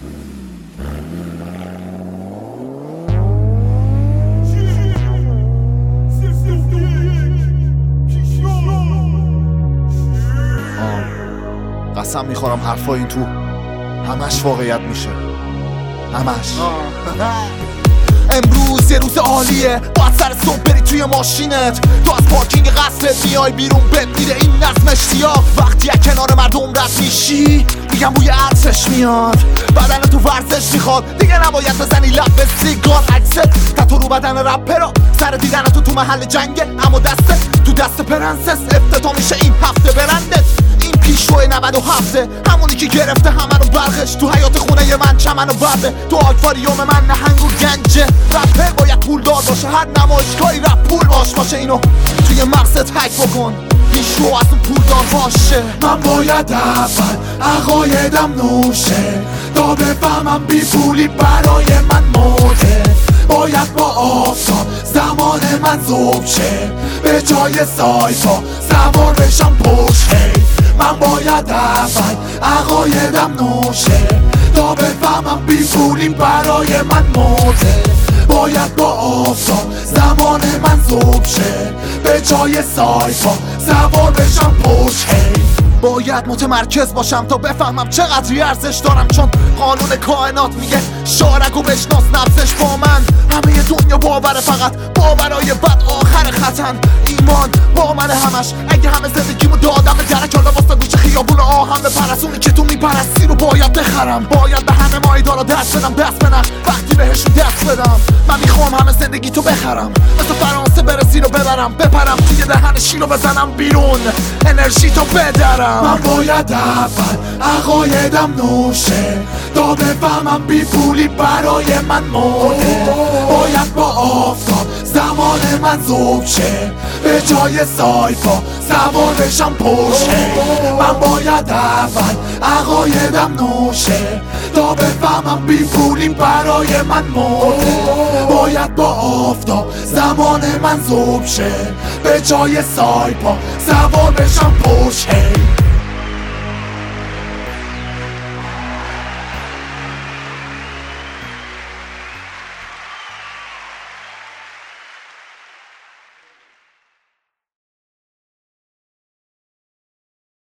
قسم میخورم حرفای این تو همش واقعیت میشه، همش. امروز یه روز عالیه، باید سر صبح بری توی ماشینت، تو از پارکینگ قصرت میای بیرون، بهت میده این نظم اشتیاق. وقتی از کنار مردم رد میشی میگم بوی عطرش میاد، بدن تو ورزش میخواد، دیگه نباید بزنی لب به سیگار. عکست تتو رو بدن رپرا، سر دیدن تو محل جنگه، اما دستت تو دست پرنسس. افتتاح میشه این هفته برندت، این پیشرو 97 همونی که گرفته همه رو برقش، تو حیات خونه من چمن و برده، تو آکواریوم من نهنگ و گنجه. رپر باید پول دار باشه، هر نمایشگاهی رپ پول باشه، اینو توی مغزت هک بکن، پیشرو از اون پول دار باشه. من باید اول عقایدم نوشه تا بفهمم بی پولی برای من موده. باید با آفتاب زمان من ذوب شه، به جای سایپا سوار بشم پشت. من باید اول عقایدم نوشه تا بفهمم بی پولی برای من موده. باید با آفتاب زمان من ذوب شه، به جای سایپا سوار بشم پشت. باید متمرکز باشم تا بفهمم چقدری ارزش دارم، چون قانون کائنات میگه شارگو بشناس نبضش با من. همه دنیا باوره، فقط باورای بد آخر خطن. ایمان با من همش، اگه همه زندگیمو دادم به درک، حالا واسه گوشه خیابون آهن بپرسونی که تو میپرستی رو باید بخرم. باید به همه مایدارا دست بدم، دست بدم وقتی بهشون دست بدم. من میخوام همه زندگی تو بخرم، مثل فرانسه برسی رو ببرم، بپرم توی دهن شیر رو بزنم بیرون، انرژی تو بدرم. من باید اول عقایدم نوشه تا بفهمم بی پولی برای من موده. باید با آفتاب زمان من ذوب شه، به جای سایپا سوار بشم پشت. من باید اول عقایدم نوشه تا بفهمم بی پولی برای من موده. باید با آفتاب زمان من ذوب شه، به جای سایپا سوار بشم پشت.